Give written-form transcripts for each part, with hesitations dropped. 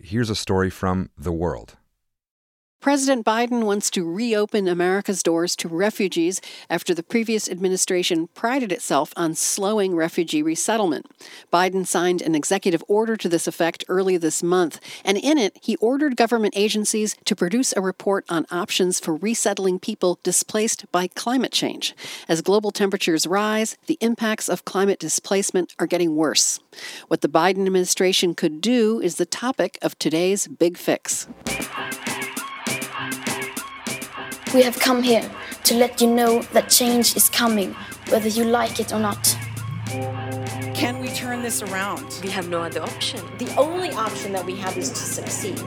here's a story from The World. President Biden wants to reopen America's doors to refugees after the previous administration prided itself on slowing refugee resettlement. Biden signed an executive order to this effect early this month, and in it, he ordered government agencies to produce a report on options for resettling people displaced by climate change. As global temperatures rise, the impacts of climate displacement are getting worse. What the Biden administration could do is the topic of today's Big Fix. We have come here to let you know that change is coming, whether you like it or not. Can we turn this around? We have no other option. The only option that we have is to succeed.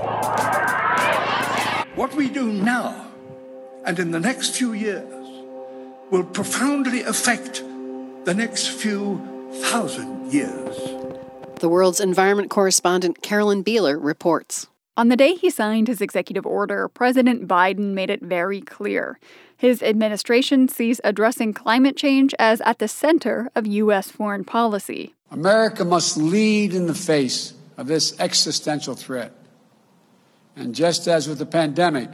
What we do now and in the next few years will profoundly affect the next few thousand years. The World's environment correspondent Carolyn Beeler reports. On the day he signed his executive order, President Biden made it very clear. His administration sees addressing climate change as at the center of U.S. foreign policy. America must lead in the face of this existential threat. And just as with the pandemic,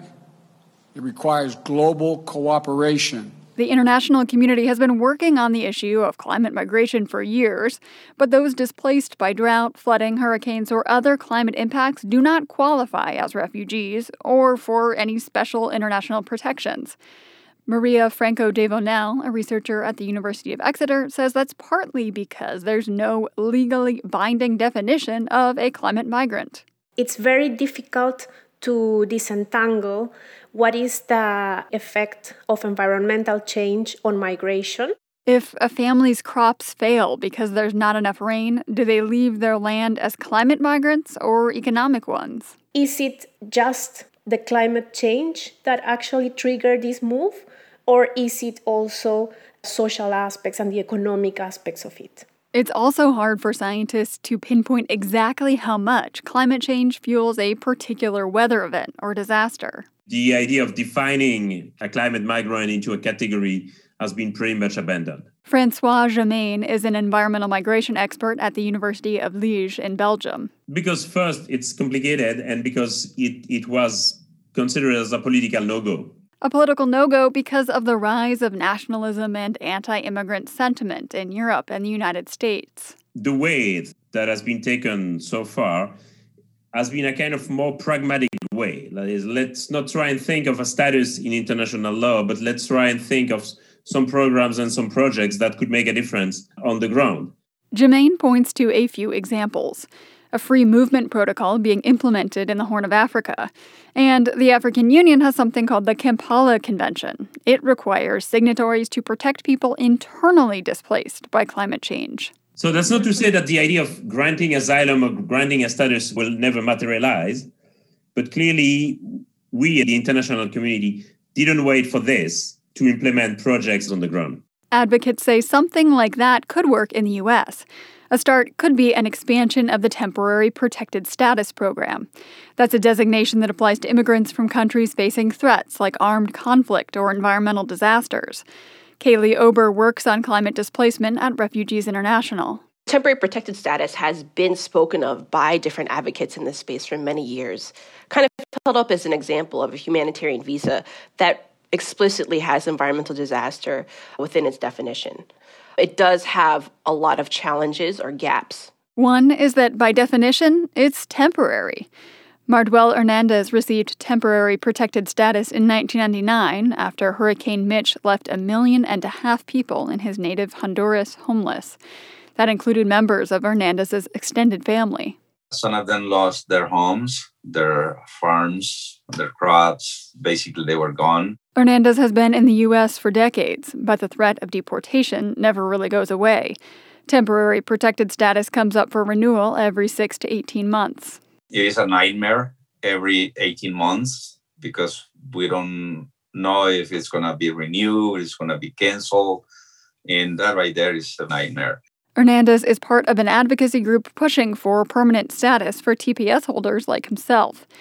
it requires global cooperation. The international community has been working on the issue of climate migration for years, but those displaced by drought, flooding, hurricanes, or other climate impacts do not qualify as refugees or for any special international protections. Maria Franco de Vonel, a researcher at the University of Exeter, says that's partly because there's no legally binding definition of a climate migrant. It's very difficult to disentangle what is the effect of environmental change on migration. If a family's crops fail because there's not enough rain, do they leave their land as climate migrants or economic ones? Is it just the climate change that actually triggered this move, or is it also social aspects and the economic aspects of it? It's also hard for scientists to pinpoint exactly how much climate change fuels a particular weather event or disaster. The idea of defining a climate migrant into a category has been pretty much abandoned. Francois Germain is an environmental migration expert at the University of Liège in Belgium. Because first, it's complicated, and because it was considered as a political no-go. A political no-go because of the rise of nationalism and anti-immigrant sentiment in Europe and the United States. The way that has been taken so far has been a kind of more pragmatic way. That is, let's not try and think of a status in international law, but let's try and think of some programs and some projects that could make a difference on the ground. Germain points to a few examples. A free movement protocol being implemented in the Horn of Africa. And the African Union has something called the Kampala Convention. It requires signatories to protect people internally displaced by climate change. So that's not to say that the idea of granting asylum or granting a status will never materialize, but clearly we, the international community, didn't wait for this to implement projects on the ground. Advocates say something like that could work in the U.S., A start could be an expansion of the Temporary Protected Status Program. That's a designation that applies to immigrants from countries facing threats like armed conflict or environmental disasters. Kaylee Ober works on climate displacement at Refugees International. Temporary protected status has been spoken of by different advocates in this space for many years, kind of held up as an example of a humanitarian visa that explicitly has environmental disaster within its definition. It does have a lot of challenges or gaps. One is that, by definition, it's temporary. Marduel Hernandez received temporary protected status in 1999 after Hurricane Mitch left 1.5 million people in his native Honduras homeless. That included members of Hernandez's extended family. Some of them lost their homes, their farms, their crops. Basically, they were gone. Hernandez has been in the U.S. for decades, but the threat of deportation never really goes away. Temporary protected status comes up for renewal every 6 to 18 months. It is a nightmare every 18 months because we don't know if it's going to be renewed, it's going to be canceled. And that right there is a nightmare. Hernandez is part of an advocacy group pushing for permanent status for TPS holders like himself.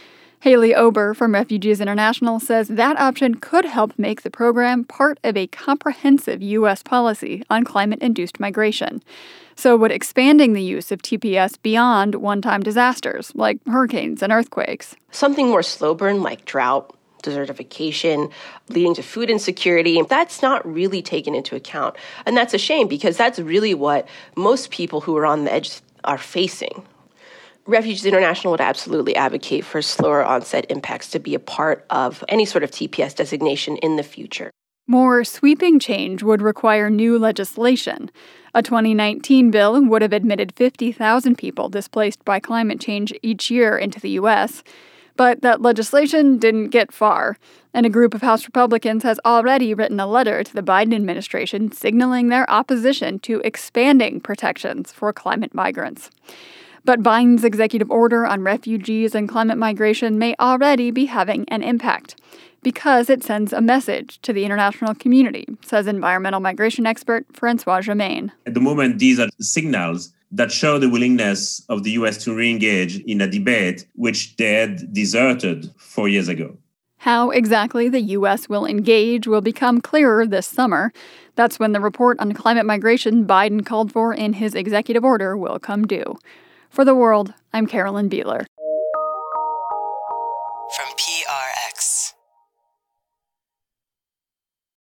Haley Ober from Refugees International says that option could help make the program part of a comprehensive U.S. policy on climate-induced migration. So would expanding the use of TPS beyond one-time disasters like hurricanes and earthquakes. Something more slow burn like drought, desertification, leading to food insecurity, that's not really taken into account. And that's a shame because that's really what most people who are on the edge are facing. Refugees International would absolutely advocate for slower onset impacts to be a part of any sort of TPS designation in the future. More sweeping change would require new legislation. A 2019 bill would have admitted 50,000 people displaced by climate change each year into the U.S., but that legislation didn't get far, and a group of House Republicans has already written a letter to the Biden administration signaling their opposition to expanding protections for climate migrants. But Biden's executive order on refugees and climate migration may already be having an impact because it sends a message to the international community, says environmental migration expert Francois Germain. At the moment, these are signals that show the willingness of the U.S. to re-engage in a debate which they had deserted 4 years ago. How exactly the U.S. will engage will become clearer this summer. That's when the report on climate migration Biden called for in his executive order will come due. For The World, I'm Carolyn Beeler.